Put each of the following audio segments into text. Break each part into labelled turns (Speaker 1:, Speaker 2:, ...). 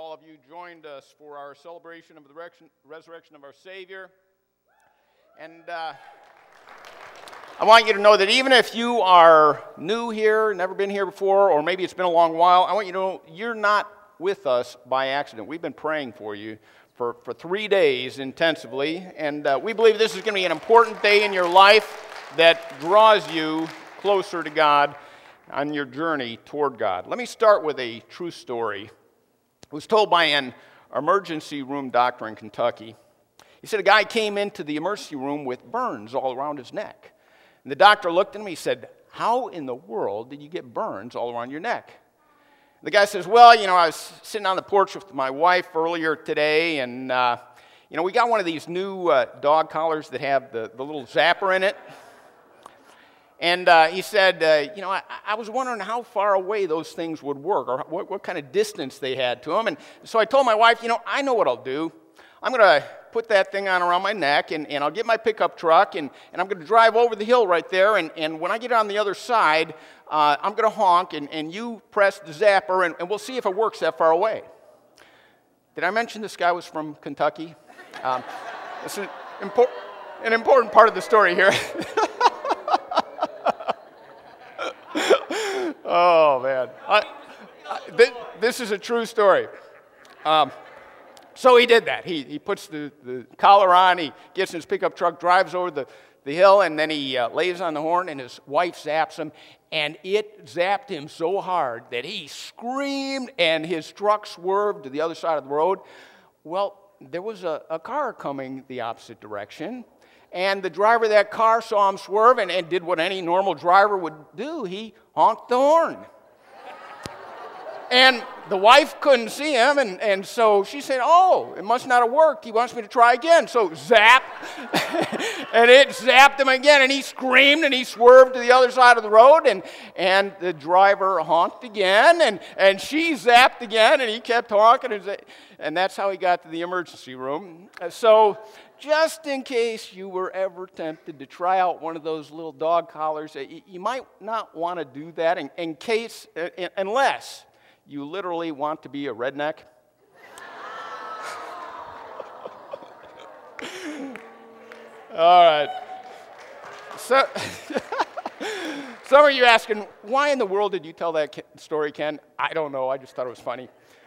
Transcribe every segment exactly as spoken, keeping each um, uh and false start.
Speaker 1: all of you joined us for our celebration of the resurrection of our Savior. And uh, I want you to know that even if you are new here, never been here before, or maybe it's been a long while, I want you to know you're not with us by accident. We've been praying for you for, for three days intensively, and uh, we believe this is going to be an important day in your life that draws you closer to God on your journey toward God. Let me start with a true story. It was told by an emergency room doctor in Kentucky. He said a guy came into the emergency room with burns all around his neck. And the doctor looked at him, he said, "How in the world did you get burns all around your neck?" The guy says, "Well, you know, I was sitting on the porch with my wife earlier today, and, uh, you know, we got one of these new uh, dog collars that have the, the little zapper in it. And uh, he said, uh, you know, I, I was wondering how far away those things would work, or what, what kind of distance they had to them. And so I told my wife, you know, I know what I'll do. I'm going to put that thing on around my neck, and, and I'll get my pickup truck, and, and I'm going to drive over the hill right there. And, and when I get on the other side, uh, I'm going to honk, and, and you press the zapper, and, and we'll see if it works that far away." Did I mention this guy was from Kentucky? Um, it's an, impor- an important part of the story here. Oh, man. I, I, th- this is a true story. Um, so he did that. He, he puts the, the collar on, he gets in his pickup truck, drives over the, the hill, and then he uh, lays on the horn, and his wife zaps him, and it zapped him so hard that he screamed, and his truck swerved to the other side of the road. Well, there was a, a car coming the opposite direction, and the driver of that car saw him swerve and, and did what any normal driver would do. He honked the horn. And the wife couldn't see him, and, and so she said, "Oh, it must not have worked. He wants me to try again." So zap, and it zapped him again, and he screamed, and he swerved to the other side of the road, and, and the driver honked again, and, and she zapped again, and he kept honking, and, and that's how he got to the emergency room. So just in case you were ever tempted to try out one of those little dog collars, you might not want to do that in, in case, unless you literally want to be a redneck. All right. So, some of you asking, why in the world did you tell that story, Ken? I don't know. I just thought it was funny.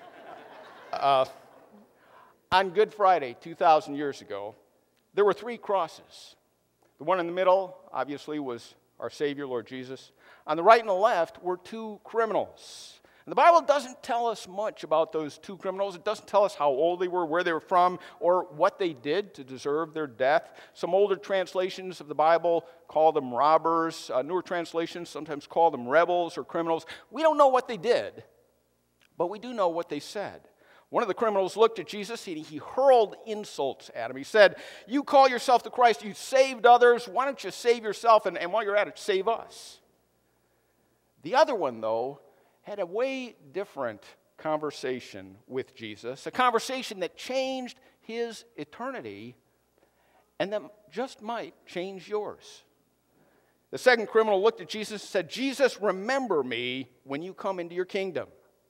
Speaker 1: Uh, on Good Friday, two thousand years ago, there were three crosses. The one in the middle, obviously, was our Savior, Lord Jesus. On the right and the left were two criminals. And the Bible doesn't tell us much about those two criminals. It doesn't tell us how old they were, where they were from, or what they did to deserve their death. Some older translations of the Bible call them robbers. Uh, newer translations sometimes call them rebels or criminals. We don't know what they did, but we do know what they said. One of the criminals looked at Jesus, and he hurled insults at him. He said, "You call yourself the Christ, you saved others, why don't you save yourself, and, and while you're at it, save us?" The other one, though, had a way different conversation with Jesus, a conversation that changed his eternity and that just might change yours. The second criminal looked at Jesus and said, "Jesus, remember me when you come into your kingdom."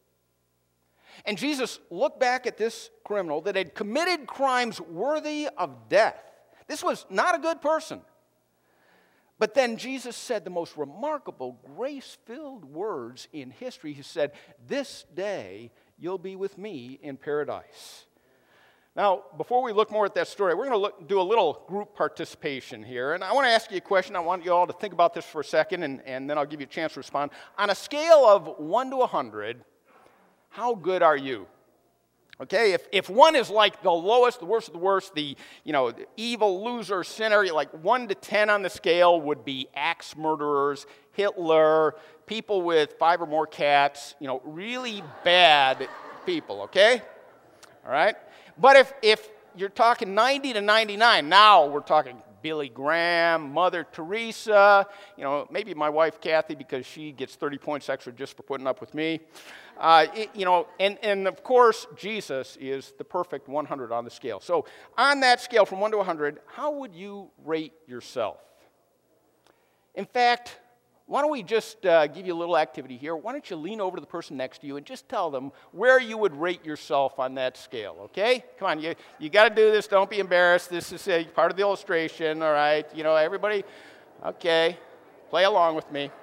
Speaker 1: And Jesus looked back at this criminal that had committed crimes worthy of death. This was not a good person. But then Jesus said the most remarkable, grace-filled words in history. He said, "This day you'll be with me in paradise." Now, before we look more at that story, we're going to do a little group participation here. And I want to ask you a question. I want you all to think about this for a second, and, and then I'll give you a chance to respond. On a scale of one to one hundred, how good are you? Okay, if, if one is like the lowest, the worst of the worst, the, you know, the evil, loser, sinner, like one to ten on the scale would be axe murderers, Hitler, people with five or more cats, you know, really bad people, okay? All right? But if, if you're talking ninety to ninety-nine, now we're talking Billy Graham, Mother Teresa, you know, maybe my wife Kathy, because she gets thirty points extra just for putting up with me. Uh, it, you know, and, and of course, Jesus is the perfect one hundred on the scale. So on that scale from one to one hundred, how would you rate yourself? In fact, why don't we just uh, give you a little activity here? Why don't you lean over to the person next to you and just tell them where you would rate yourself on that scale, okay? Come on, you, you got to do this. Don't be embarrassed. This is a part of the illustration, all right? You know, everybody, okay, play along with me.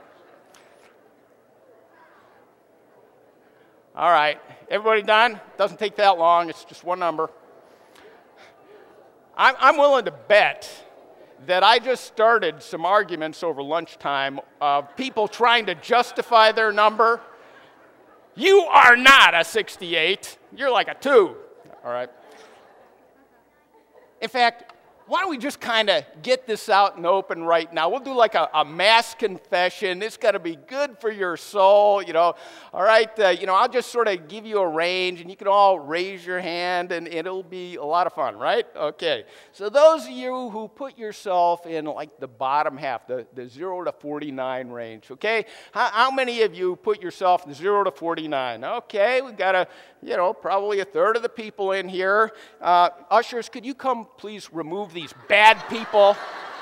Speaker 1: All right, everybody done? Doesn't take that long. It's just one number. I'm, I'm willing to bet that I just started some arguments over lunchtime of people trying to justify their number. You are not a sixty-eight. You're like a two, all right? In fact, why don't we just kind of get this out in the open right now? We'll do like a, a mass confession. It's got to be good for your soul, you know. All right, uh, you know, I'll just sort of give you a range, and you can all raise your hand, and it'll be a lot of fun, right? Okay. So those of you who put yourself in like the bottom half, the, the zero to forty-nine range, okay? How, how many of you put yourself in zero to forty-nine? Okay, we've got a, you know, probably a third of the people in here. Uh, ushers, could you come please remove these bad people?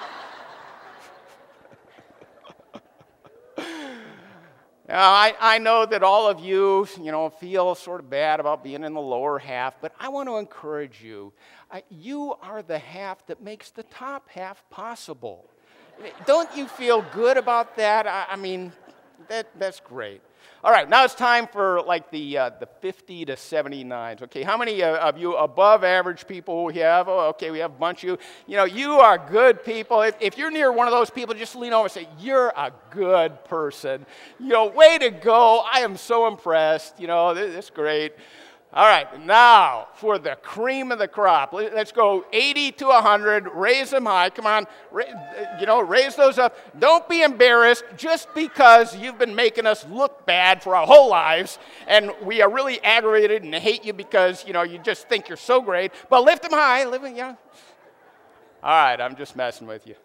Speaker 1: Now, I, I know that all of you, you know, feel sort of bad about being in the lower half, but I want to encourage you. I, you are the half that makes the top half possible. Don't you feel good about that? I, I mean, that, that's great. All right, now it's time for like the uh, the fifty to seventy-nines. Okay, how many uh, of you above average people we have? Oh, okay, we have a bunch of you. You know, you are good people. If, if you're near one of those people, just lean over and say, you're a good person. You know, way to go. I am so impressed. You know, this, this is great. All right, now for the cream of the crop. Let's go eighty to one hundred. Raise them high. Come on, you know, raise those up. Don't be embarrassed just because you've been making us look bad for our whole lives, and we are really aggravated and hate you because, you know, you just think you're so great. But lift them high. Lift them, you know. All right, I'm just messing with you.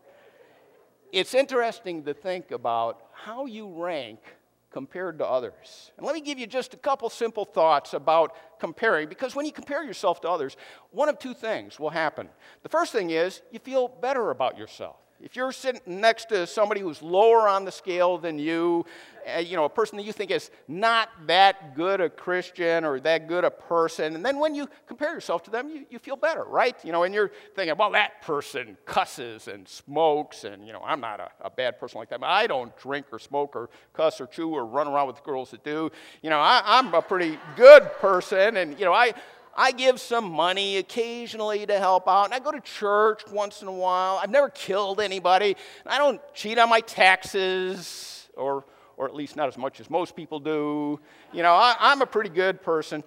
Speaker 1: It's interesting to think about how you rank compared to others. And let me give you just a couple simple thoughts about comparing, because when you compare yourself to others, one of two things will happen. The first thing is you feel better about yourself. If you're sitting next to somebody who's lower on the scale than you, uh, you know, a person that you think is not that good a Christian or that good a person, and then when you compare yourself to them, you, you feel better, right? You know, and you're thinking, well, that person cusses and smokes, and, you know, I'm not a, a bad person like that. I don't drink or smoke or cuss or chew or run around with girls that do. You know, I, I'm a pretty good person, and, you know, I... I give some money occasionally to help out, and I go to church once in a while. I've never killed anybody. I don't cheat on my taxes, or, or at least not as much as most people do. You know, I, I'm a pretty good person.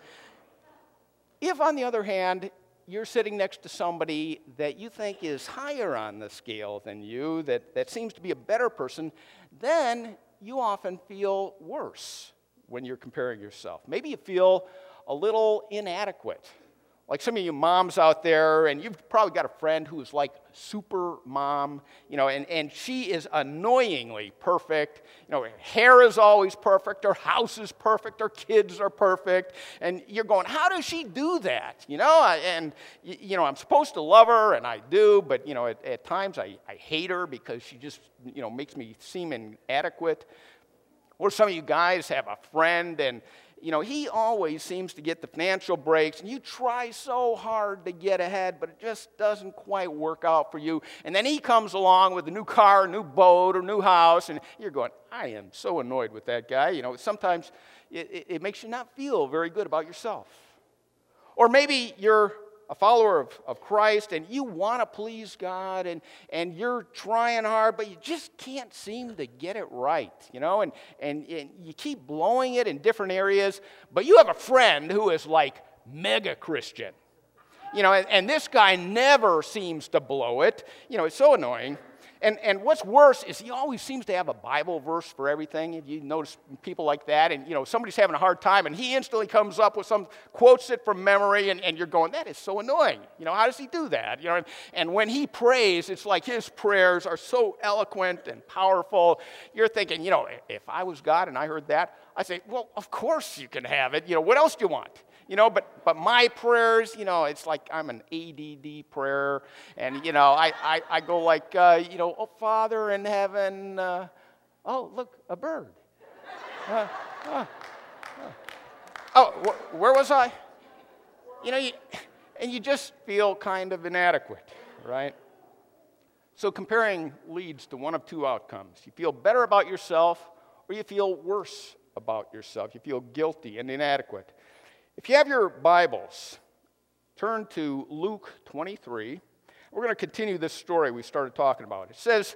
Speaker 1: If, on the other hand, you're sitting next to somebody that you think is higher on the scale than you, that, that seems to be a better person, then you often feel worse when you're comparing yourself. Maybe you feel a little inadequate. Like some of you moms out there, and you've probably got a friend who is like super mom, you know, and, and she is annoyingly perfect. You know, her hair is always perfect, her house is perfect, her kids are perfect, and you're going, how does she do that? You know, and, you know, I'm supposed to love her, and I do, but, you know, at, at times I, I hate her because she just, you know, makes me seem inadequate. Or some of you guys have a friend, and you know, he always seems to get the financial breaks, and you try so hard to get ahead, but it just doesn't quite work out for you. And then he comes along with a new car, a new boat, or new house, and you're going, I am so annoyed with that guy. You know, sometimes it, it, it makes you not feel very good about yourself. Or maybe you're a follower of, of Christ, and you want to please God, and, and you're trying hard, but you just can't seem to get it right, you know, and, and, and you keep blowing it in different areas, but you have a friend who is like mega Christian, you know, and, and this guy never seems to blow it. You know, it's so annoying. And, and what's worse is he always seems to have a Bible verse for everything. If you notice people like that, and you know somebody's having a hard time, and he instantly comes up with some, quotes it from memory, and, and you're going, that is so annoying. You know, how does he do that? You know, and, and when he prays, it's like his prayers are so eloquent and powerful. You're thinking, you know, if I was God and I heard that, I say, well, of course you can have it. You know, what else do you want? You know, but but my prayers, you know, it's like I'm an A D D prayer, and you know, I I, I go like, uh, you know, oh Father in heaven, uh, Oh, look, a bird. Uh, uh, uh. Oh, wh- where was I? You know, you, and you just feel kind of inadequate, right? So comparing leads to one of two outcomes. You feel better about yourself, or you feel worse about yourself. You feel guilty and inadequate. If you have your Bibles, turn to Luke twenty-three. We're going to continue this story we started talking about. It says,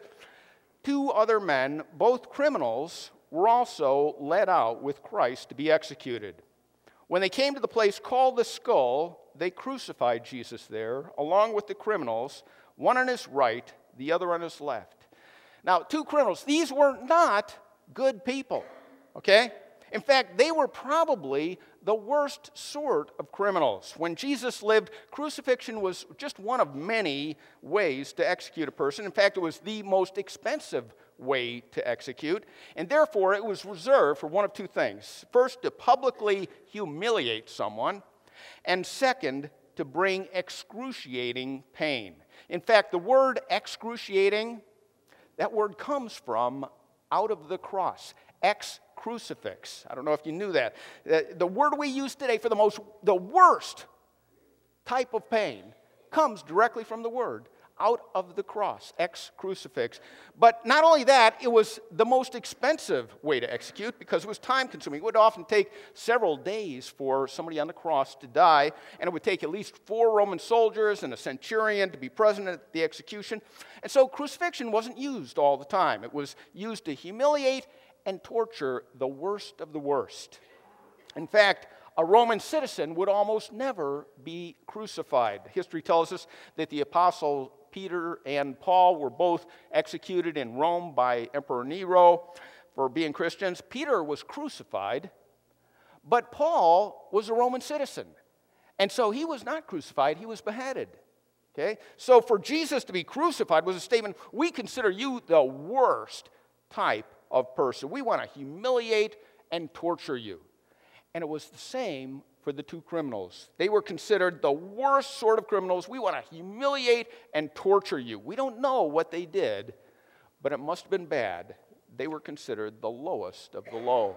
Speaker 1: two other men, both criminals, were also led out with Christ to be executed. When they came to the place called the Skull, they crucified Jesus there, along with the criminals, one on his right, the other on his left. Now, two criminals, these were not good people, okay? In fact, they were probably the worst sort of criminals. When Jesus lived, crucifixion was just one of many ways to execute a person. In fact, it was the most expensive way to execute, and therefore it was reserved for one of two things. First, to publicly humiliate someone, and second, to bring excruciating pain. In fact, the word excruciating, that word comes from out of the cross, ex crucifix. I don't know if you knew that. The word we use today for the most, the worst type of pain comes directly from the word out of the cross, ex crucifix. But not only that, it was the most expensive way to execute because it was time consuming. It would often take several days for somebody on the cross to die, and it would take at least four Roman soldiers and a centurion to be present at the execution. And so crucifixion wasn't used all the time. It was used to humiliate and torture the worst of the worst. In fact, a Roman citizen would almost never be crucified. History tells us that the apostle Peter and Paul were both executed in Rome by Emperor Nero for being Christians. Peter was crucified, but Paul was a Roman citizen. And so he was not crucified, he was beheaded. Okay? So for Jesus to be crucified was a statement, we consider you the worst type of person. We want to humiliate and torture you. And it was the same for the two criminals. They were considered the worst sort of criminals. We want to humiliate and torture you. We don't know what they did, but it must have been bad. They were considered the lowest of the low.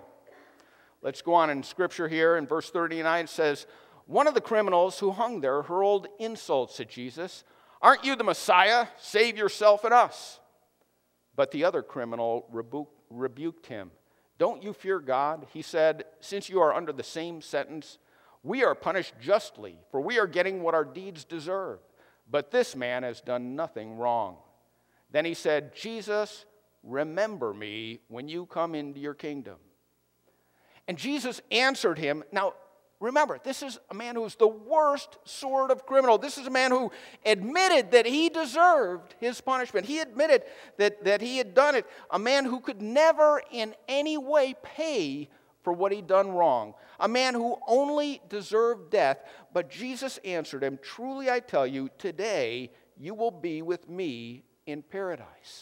Speaker 1: Let's go on in Scripture here. In verse thirty-nine it says, one of the criminals who hung there hurled insults at Jesus. Aren't you the Messiah? Save yourself and us. But the other criminal rebuked rebuked him. Don't you fear God? He said, since you are under the same sentence, we are punished justly, for we are getting what our deeds deserve. But this man has done nothing wrong. Then he said, Jesus, remember me when you come into your kingdom. And Jesus answered him. Now, remember, this is a man who's the worst sort of criminal. This is a man who admitted that he deserved his punishment. He admitted that, that he had done it. A man who could never in any way pay for what he'd done wrong. A man who only deserved death. But Jesus answered him, truly I tell you, today you will be with me in paradise.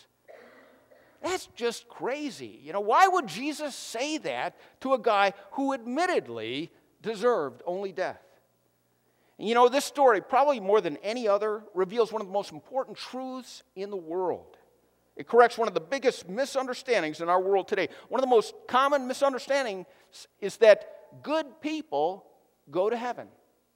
Speaker 1: That's just crazy. You know, why would Jesus say that to a guy who admittedly deserved only death? And you know, this story, probably more than any other, reveals one of the most important truths in the world. It corrects one of the biggest misunderstandings in our world today. One of the most common misunderstandings is that good people go to heaven.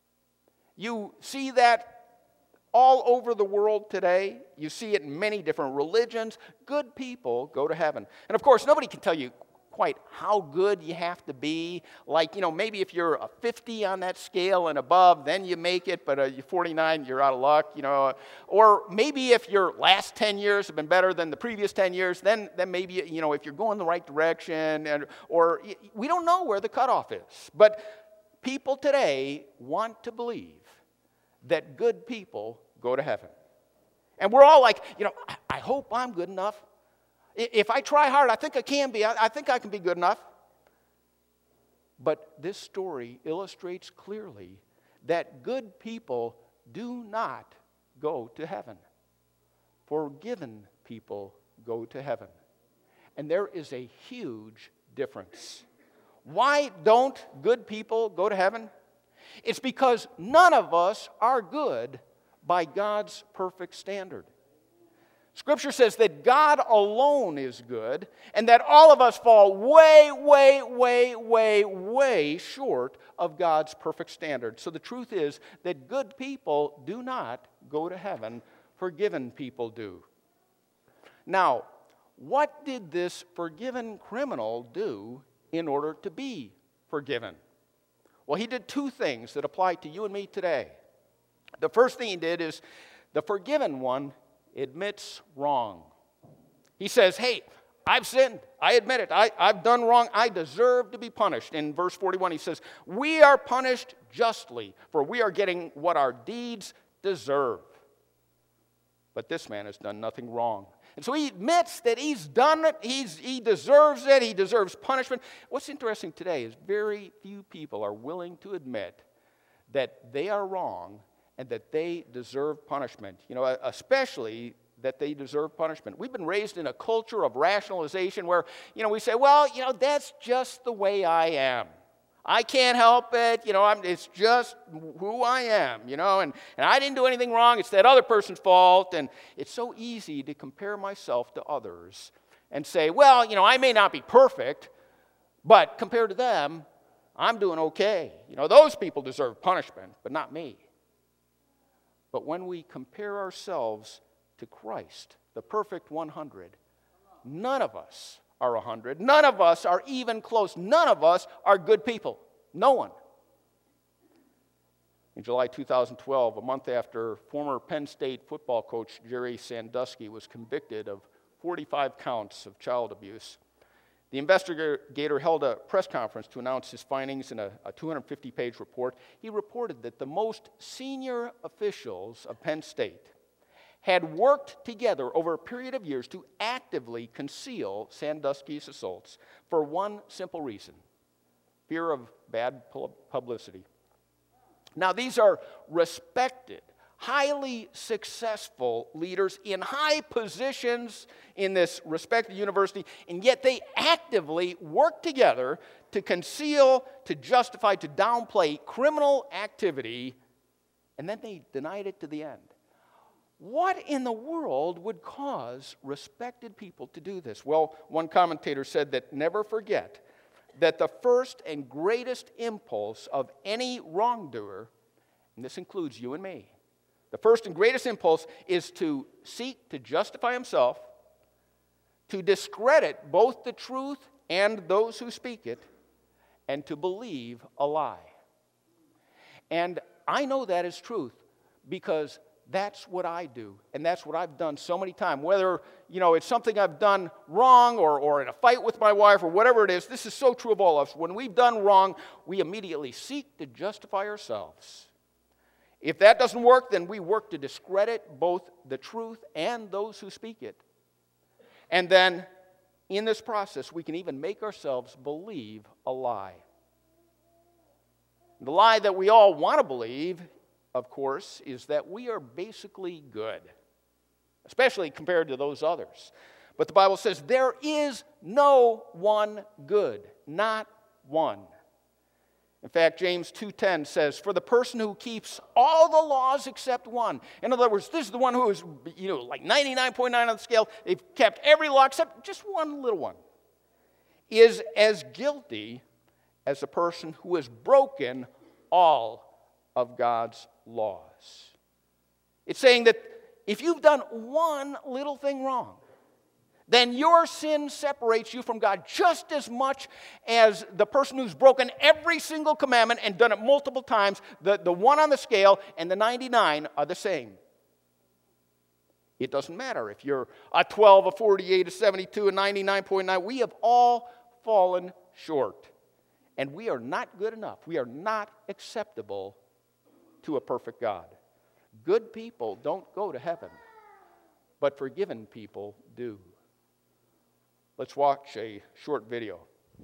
Speaker 1: You see that all over the world today. You see it in many different religions. Good people go to heaven. And of course, nobody can tell you quite how good you have to be. Like, you know, maybe if you're a fifty on that scale and above, then you make it, but uh, you're forty-nine, you're out of luck, you know. Or maybe if your last ten years have been better than the previous ten years, then, then maybe, you know, if you're going the right direction, and, or we don't know where the cutoff is. But people today want to believe that good people go to heaven. And we're all like, you know, I, I hope I'm good enough. If I try hard, I think I can be. I, I think I can be good enough. But this story illustrates clearly that good people do not go to heaven. Forgiven people go to heaven. And there is a huge difference. Why don't good people go to heaven? It's because none of us are good by God's perfect standard. Scripture says that God alone is good and that all of us fall way, way, way, way, way short of God's perfect standard. So the truth is that good people do not go to heaven, forgiven people do. Now, what did this forgiven criminal do in order to be forgiven? Well, he did two things that apply to you and me today. The first thing he did is the forgiven one admits wrong. He says, hey, I've sinned. I admit it. I, I've done wrong. I deserve to be punished. In verse forty-one, he says, we are punished justly, for we are getting what our deeds deserve. But this man has done nothing wrong. And so he admits that he's done it. He's, he deserves it. He deserves punishment. What's interesting today is very few people are willing to admit that they are wrong and that they deserve punishment. You know, especially that they deserve punishment. We've been raised in a culture of rationalization where, you know, we say, well, you know, that's just the way I am. I can't help it, you know, I'm, it's just who I am, you know, and, and I didn't do anything wrong, it's that other person's fault, and it's so easy to compare myself to others and say, well, you know, I may not be perfect, but compared to them, I'm doing okay. You know, those people deserve punishment, but not me. But when we compare ourselves to Christ, the perfect one hundred, none of us are one hundred. None of us are even close. None of us are good people. No one. In July two thousand twelve, a month after former Penn State football coach Jerry Sandusky was convicted of forty-five counts of child abuse, the investigator held a press conference to announce his findings in a, a two hundred fifty page report. He reported that the most senior officials of Penn State had worked together over a period of years to actively conceal Sandusky's assaults for one simple reason: fear of bad publicity. Now, these are respected, highly successful leaders in high positions in this respected university, and yet they actively work together to conceal, to justify, to downplay criminal activity, and then they denied it to the end. What in the world would cause respected people to do this? Well, one commentator said that never forget that the first and greatest impulse of any wrongdoer, and this includes you and me, the first and greatest impulse is to seek to justify himself, to discredit both the truth and those who speak it, and to believe a lie. And I know that is truth because that's what I do, and that's what I've done so many times. Whether, you know, it's something I've done wrong or, or in a fight with my wife or whatever it is, this is so true of all of us. When we've done wrong, we immediately seek to justify ourselves. If that doesn't work, then we work to discredit both the truth and those who speak it. And then, in this process, we can even make ourselves believe a lie. The lie that we all want to believe, of course, is that we are basically good, especially compared to those others. But the Bible says there is no one good, not one. In fact, James two ten says, for the person who keeps all the laws except one. In other words, this is the one who is, you know, like ninety-nine point nine on the scale. They've kept every law except just one little one. Is as guilty as the person who has broken all of God's laws. It's saying that if you've done one little thing wrong, then your sin separates you from God just as much as the person who's broken every single commandment and done it multiple times. The, the one on the scale and the ninety-nine are the same. It doesn't matter if you're a twelve, a forty-eight, a seventy-two, a ninety-nine point nine. We have all fallen short. And we are not good enough. We are not acceptable to a perfect God. Good people don't go to heaven, but forgiven people do. Let's watch a short video.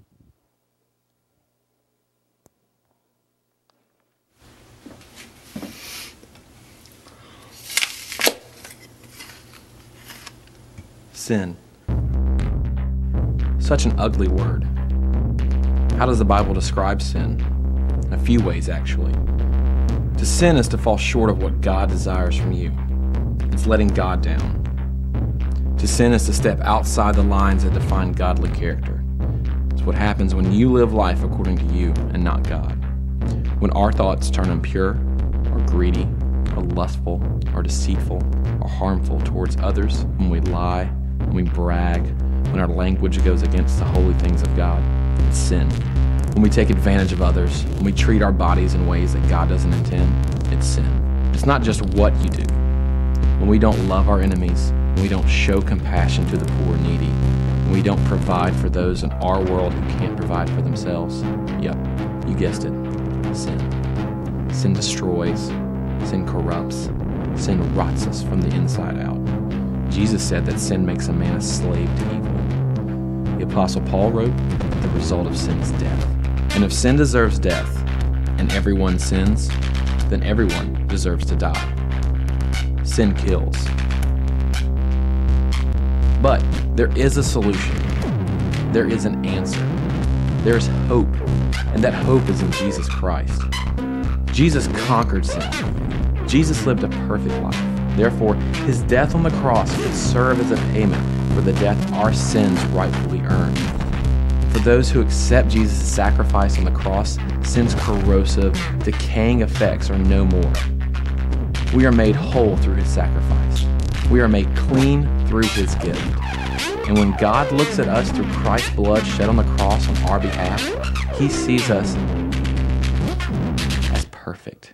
Speaker 2: Sin. Such an ugly word. How does the Bible describe sin? In a few ways, actually. To sin is to fall short of what God desires from you. It's letting God down. To sin is to step outside the lines that define godly character. It's what happens when you live life according to you and not God. When our thoughts turn impure, or greedy, or lustful, or deceitful, or harmful towards others, when we lie, when we brag, when our language goes against the holy things of God, it's sin. When we take advantage of others, when we treat our bodies in ways that God doesn't intend, it's sin. It's not just what you do. When we don't love our enemies, when we don't show compassion to the poor and needy, when we don't provide for those in our world who can't provide for themselves, yep, you guessed it, sin. Sin destroys, sin corrupts, sin rots us from the inside out. Jesus said that sin makes a man a slave to evil. The Apostle Paul wrote that the result of sin is death. And if sin deserves death, and everyone sins, then everyone deserves to die. Sin kills. But there is a solution. There is an answer. There is hope, and that hope is in Jesus Christ. Jesus conquered sin. Jesus lived a perfect life. Therefore, his death on the cross could serve as a payment for the death our sins rightfully earned. For those who accept Jesus' sacrifice on the cross, sin's corrosive, decaying effects are no more. We are made whole through his sacrifice. We are made clean through his gift. And when God looks at us through Christ's blood shed on the cross on our behalf, he sees us as perfect.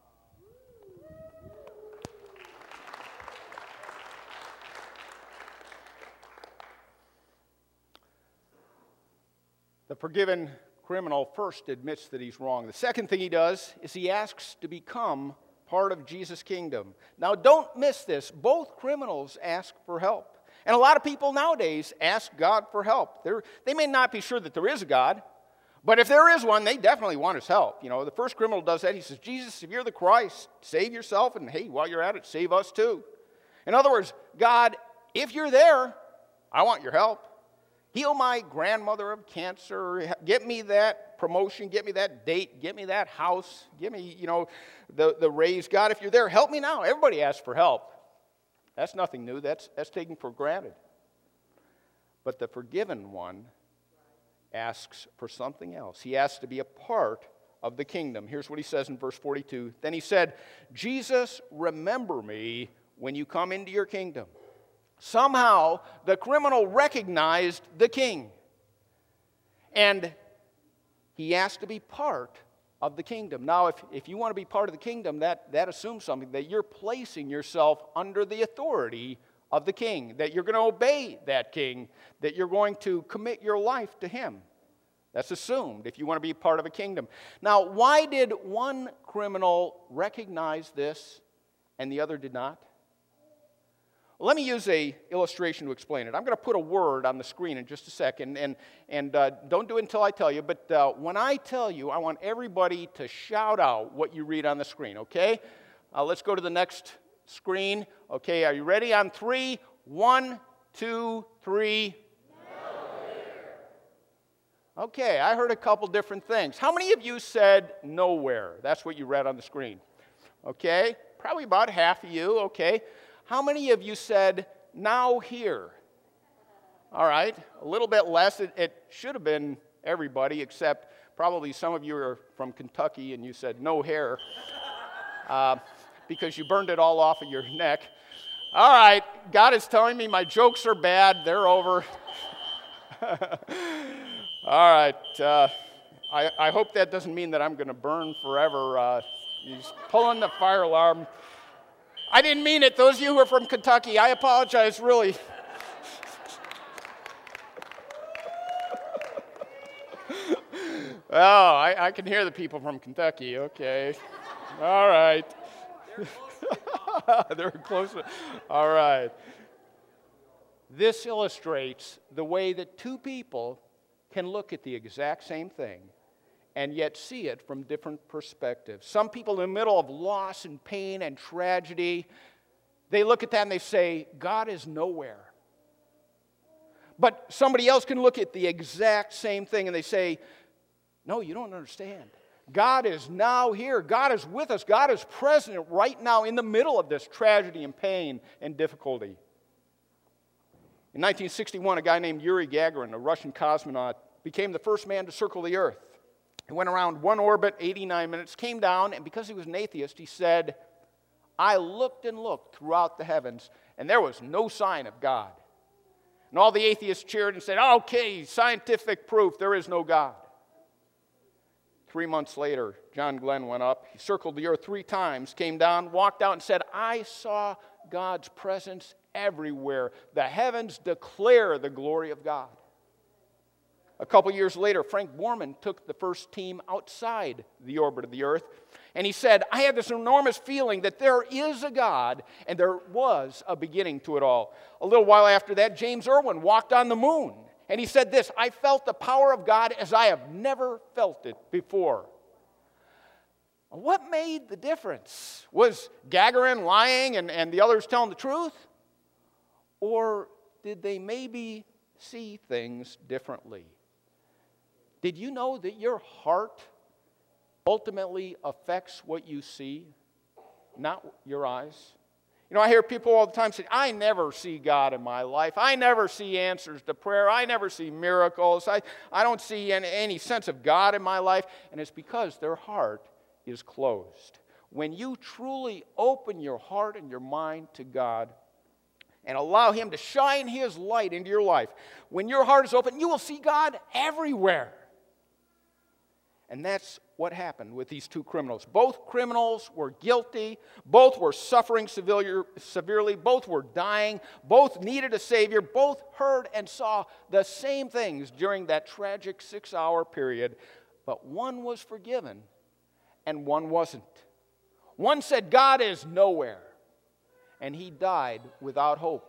Speaker 1: The forgiven criminal first admits that he's wrong. The second thing he does is he asks to become part of Jesus' kingdom. Now, don't miss this. Both criminals ask for help. And a lot of people nowadays ask God for help. They're, they may not be sure that there is a God, but if there is one, they definitely want his help. You know, the first criminal does that. He says, Jesus, if you're the Christ, save yourself, and hey, while you're at it, save us too. In other words, God, if you're there, I want your help. Heal my grandmother of cancer. Get me that promotion. Get me that date. Get me that house. Give me, you know, the, the raise. God, if you're there, help me now. Everybody asks for help. That's nothing new. That's, that's taken for granted. But the forgiven one asks for something else. He asks to be a part of the kingdom. Here's what he says in verse forty-two. Then he said, Jesus, remember me when you come into your kingdom. Somehow, the criminal recognized the king. And he asked to be part of the kingdom. Now, if, if you want to be part of the kingdom, that, that assumes something, that you're placing yourself under the authority of the king, that you're going to obey that king, that you're going to commit your life to him. That's assumed if you want to be part of a kingdom. Now, why did one criminal recognize this and the other did not? Let me use an illustration to explain it. I'm going to put a word on the screen in just a second, and, and uh, don't do it until I tell you, but uh, when I tell you, I want everybody to shout out what you read on the screen, okay? Uh, let's go to the next screen. Okay, are you ready? On three, one, two, three. Nowhere. Okay, I heard a couple different things. How many of you said nowhere? That's what you read on the screen. Okay, probably about half of you, okay. How many of you said, now here? All right, a little bit less. It, it should have been everybody, except probably some of you are from Kentucky and you said no hair uh, because you burned it all off of your neck. All right, God is telling me my jokes are bad. They're over. All right, uh, I, I hope that doesn't mean that I'm going to burn forever. Uh, he's pulling the fire alarm. I didn't mean it. Those of you who are from Kentucky, I apologize, really. Oh, I, I can hear the people from Kentucky. Okay. All right. They're close. All right. This illustrates the way that two people can look at the exact same thing and yet see it from different perspectives. Some people in the middle of loss and pain and tragedy, they look at that and they say, God is nowhere. But somebody else can look at the exact same thing and they say, no, you don't understand. God is now here. God is with us. God is present right now in the middle of this tragedy and pain and difficulty. In nineteen sixty-one, a guy named Yuri Gagarin, a Russian cosmonaut, became the first man to circle the Earth. He went around one orbit, eighty-nine minutes, came down, and because he was an atheist, he said, I looked and looked throughout the heavens, and there was no sign of God. And all the atheists cheered and said, okay, scientific proof, there is no God. Three months later, John Glenn went up. He circled the earth three times, came down, walked out, and said, I saw God's presence everywhere. The heavens declare the glory of God. A couple years later, Frank Borman took the first team outside the orbit of the earth, and he said, I had this enormous feeling that there is a God, and there was a beginning to it all. A little while after that, James Irwin walked on the moon, and he said this, I felt the power of God as I have never felt it before. What made the difference? Was Gagarin lying and, and the others telling the truth? Or did they maybe see things differently? Did you know that your heart ultimately affects what you see, not your eyes? You know, I hear people all the time say, I never see God in my life. I never see answers to prayer. I never see miracles. I, I don't see any, any sense of God in my life. And it's because their heart is closed. When you truly open your heart and your mind to God and allow Him to shine His light into your life, when your heart is open, you will see God everywhere. And that's what happened with these two criminals. Both criminals were guilty. Both were suffering severely. Both were dying. Both needed a Savior. Both heard and saw the same things during that tragic six-hour period. But one was forgiven and one wasn't. One said, God is nowhere, and he died without hope.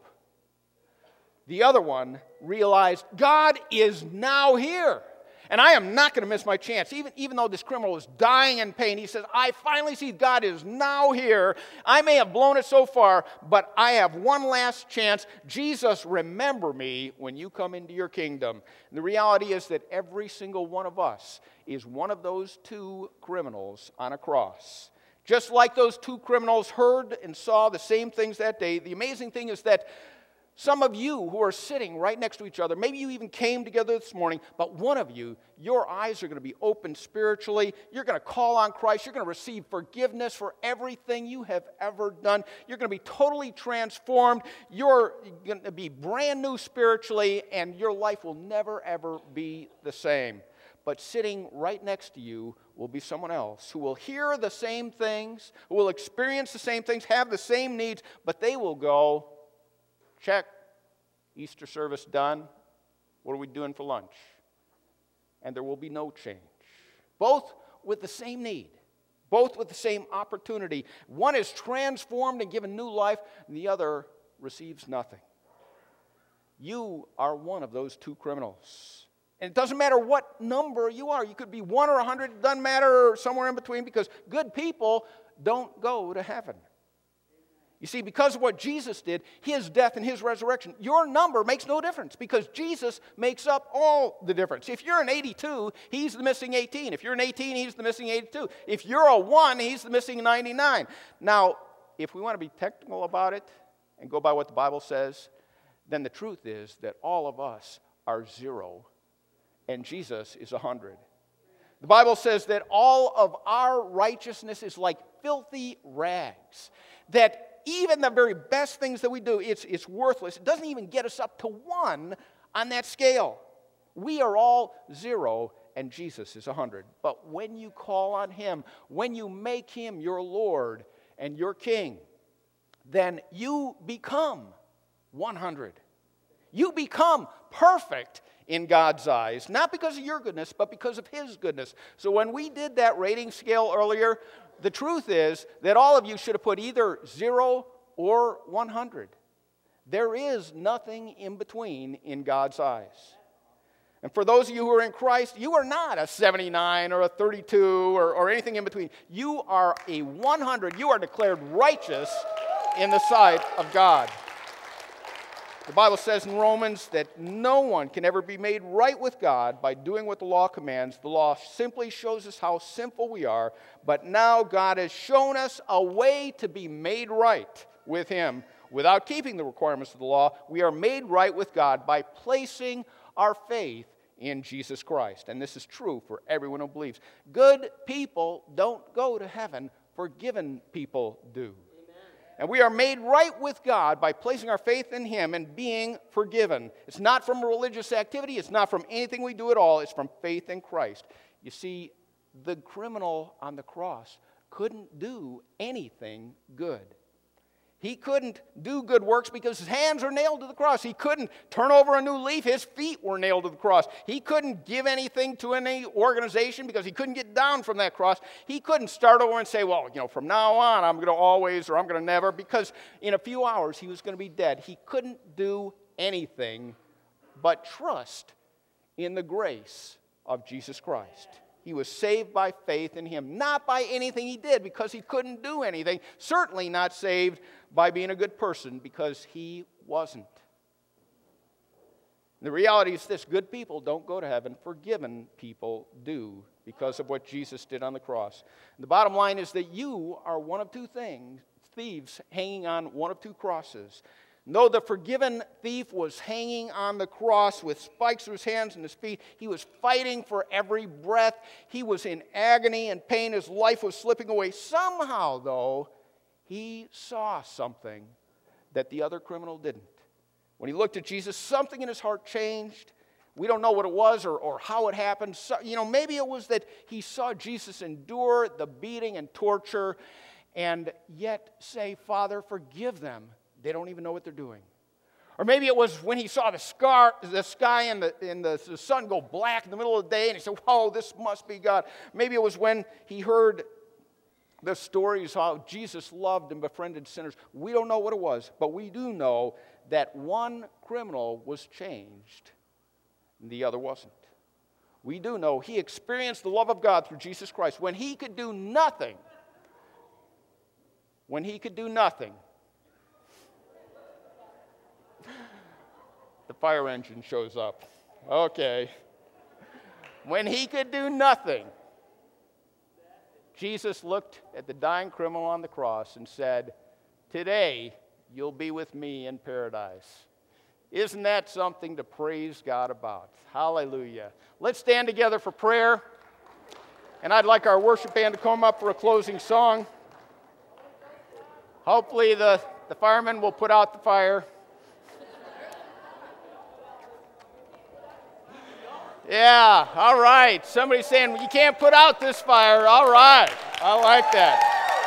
Speaker 1: The other one realized, God is now here. And I am not going to miss my chance. Even, even though this criminal is dying in pain, he says, I finally see God is now here. I may have blown it so far, but I have one last chance. Jesus, remember me when you come into your kingdom. And the reality is that every single one of us is one of those two criminals on a cross. Just like those two criminals heard and saw the same things that day, the amazing thing is that some of you who are sitting right next to each other, maybe you even came together this morning, but one of you, your eyes are going to be open spiritually. You're going to call on Christ. You're going to receive forgiveness for everything you have ever done. You're going to be totally transformed. You're going to be brand new spiritually, and your life will never, ever be the same. But sitting right next to you will be someone else who will hear the same things, who will experience the same things, have the same needs, but they will go, check, Easter service done. What are we doing for lunch? And there will be no change. Both with the same need. Both with the same opportunity. One is transformed and given new life, and the other receives nothing. You are one of those two criminals. And it doesn't matter what number you are. You could be one or a hundred. It doesn't matter, or somewhere in between, because good people don't go to heaven. You see, because of what Jesus did, His death and His resurrection, your number makes no difference because Jesus makes up all the difference. If you're an eighty-two, He's the missing eighteen. If you're an eighteen, He's the missing eighty-two. If you're a one, He's the missing ninety-nine. Now, if we want to be technical about it and go by what the Bible says, then the truth is that all of us are zero and Jesus is a hundred. The Bible says that all of our righteousness is like filthy rags, that even the very best things that we do, it's, it's worthless. It doesn't even get us up to one on that scale. We are all zero, and Jesus is a hundred. But when you call on Him, when you make Him your Lord and your King, then you become one hundred. You become perfect in God's eyes, not because of your goodness, but because of His goodness. So when we did that rating scale earlier, the truth is that all of you should have put either zero or one hundred. There is nothing in between in God's eyes. And for those of you who are in Christ, you are not a seventy-nine or a thirty-two or, or anything in between. You are a one hundred. You are declared righteous in the sight of God. The Bible says in Romans that no one can ever be made right with God by doing what the law commands. The law simply shows us how sinful we are, but now God has shown us a way to be made right with Him. without keeping the requirements of the law, we are made right with God by placing our faith in Jesus Christ. And this is true for everyone who believes. Good people don't go to heaven, forgiven people do. And we are made right with God by placing our faith in Him and being forgiven. It's not from religious activity. It's not from anything we do at all. It's from faith in Christ. You see, the criminal on the cross couldn't do anything good. He couldn't do good works because his hands are nailed to the cross. He couldn't turn over a new leaf. His feet were nailed to the cross. He couldn't give anything to any organization because he couldn't get down from that cross. He couldn't start over and say, well, you know, from now on I'm going to always or I'm going to never, because in a few hours he was going to be dead. He couldn't do anything but trust in the grace of Jesus Christ. He was saved by faith in Him, not by anything he did because he couldn't do anything. Certainly not saved by being a good person because he wasn't. The reality is this: good people don't go to heaven, forgiven people do because of what Jesus did on the cross. And the bottom line is that you are one of two things, thieves hanging on one of two crosses. Though the forgiven thief was hanging on the cross with spikes through his hands and his feet, he was fighting for every breath. He was in agony and pain. His life was slipping away. Somehow, though, he saw something that the other criminal didn't. When he looked at Jesus, something in his heart changed. We don't know what it was or, or how it happened. So, you know, maybe it was that he saw Jesus endure the beating and torture and yet say, Father, forgive them. They don't even know what they're doing. Or maybe it was when he saw the, scar, the sky and, the, and the, the sun go black in the middle of the day and he said, whoa, this must be God. Maybe it was when he heard the stories how Jesus loved and befriended sinners. We don't know what it was, but we do know that one criminal was changed and the other wasn't. We do know he experienced the love of God through Jesus Christ when he could do nothing. When he could do nothing. The fire engine shows up. Okay. When he could do nothing, Jesus looked at the dying criminal on the cross and said, today you'll be with me in paradise. Isn't that something to praise God about? Hallelujah. Let's stand together for prayer. And I'd like our worship band to come up for a closing song. Hopefully the, the firemen will put out the fire. Yeah, all right. Somebody's saying, you can't put out this fire. All right. I like that.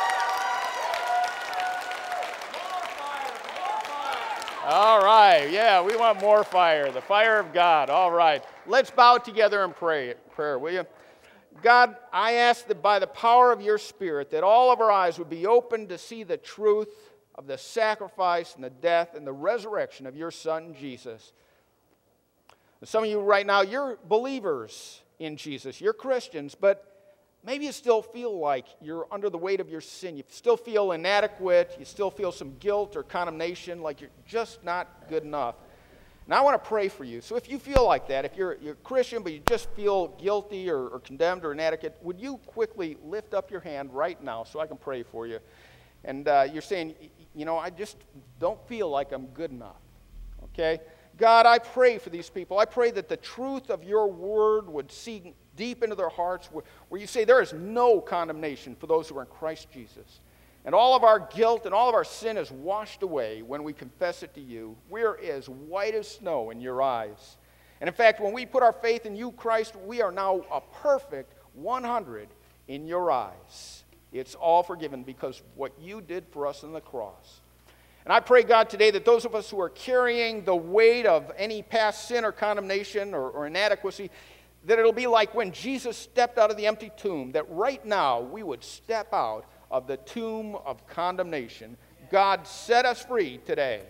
Speaker 1: All right. Yeah, we want more fire. The fire of God. All right. Let's bow together and pray. Prayer, will you? God, I ask that by the power of your Spirit that all of our eyes would be open to see the truth of the sacrifice and the death and the resurrection of your Son, Jesus. Some of you right now, you're believers in Jesus. You're Christians, but maybe you still feel like you're under the weight of your sin. You still feel inadequate. You still feel some guilt or condemnation, like you're just not good enough. And I want to pray for you. So if you feel like that, if you're, you're a Christian but you just feel guilty or, or condemned or inadequate, would you quickly lift up your hand right now so I can pray for you? And uh, you're saying, you know, I just don't feel like I'm good enough. Okay? God, I pray for these people. I pray that the truth of your word would sink deep into their hearts, where, where you say there is no condemnation for those who are in Christ Jesus. And all of our guilt and all of our sin is washed away when we confess it to you. We're as white as snow in your eyes. And in fact, when we put our faith in you, Christ, we are now a perfect one hundred in your eyes. It's all forgiven because of what you did for us on the cross. And I pray, God, today that those of us who are carrying the weight of any past sin or condemnation or, or inadequacy, that it'll be like when Jesus stepped out of the empty tomb, that right now we would step out of the tomb of condemnation. God, set us free today.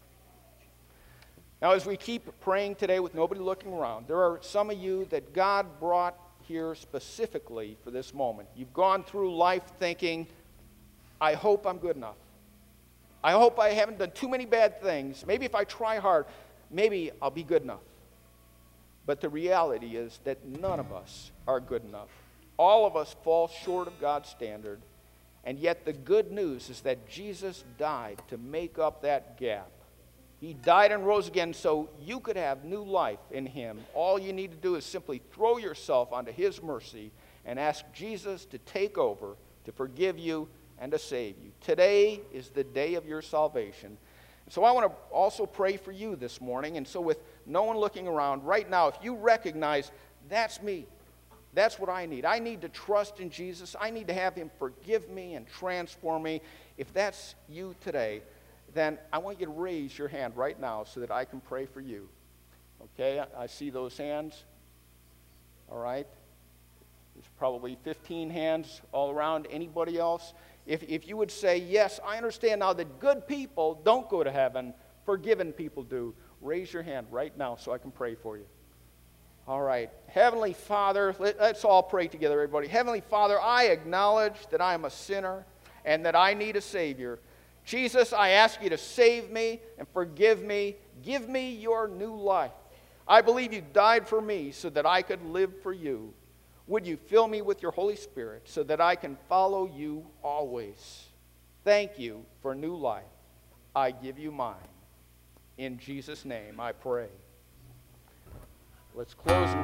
Speaker 1: Now, as we keep praying today with nobody looking around, there are some of you that God brought here specifically for this moment. You've gone through life thinking, I hope I'm good enough. I hope I haven't done too many bad things. Maybe if I try hard, maybe I'll be good enough. But the reality is that none of us are good enough. All of us fall short of God's standard. And yet the good news is that Jesus died to make up that gap. He died and rose again so you could have new life in him. All you need to do is simply throw yourself onto his mercy and ask Jesus to take over, to forgive you, and to save you. Today is the day of your salvation. So I want to also pray for you this morning. And so with no one looking around, right now, if you recognize, that's me. That's what I need. I need to trust in Jesus. I need to have him forgive me and transform me. If that's you today, then I want you to raise your hand right now so that I can pray for you. Okay, I see those hands. All right. There's probably fifteen hands all around. Anybody else? If, if you would say, yes, I understand now that good people don't go to heaven, forgiven people do. Raise your hand right now so I can pray for you. All right. Heavenly Father, let, let's all pray together, everybody. Heavenly Father, I acknowledge that I am a sinner and that I need a Savior. Jesus, I ask you to save me and forgive me. Give me your new life. I believe you died for me so that I could live for you. Would you fill me with your Holy Spirit so that I can follow you always? Thank you for new life. I give you mine. In Jesus' name I pray. Let's close.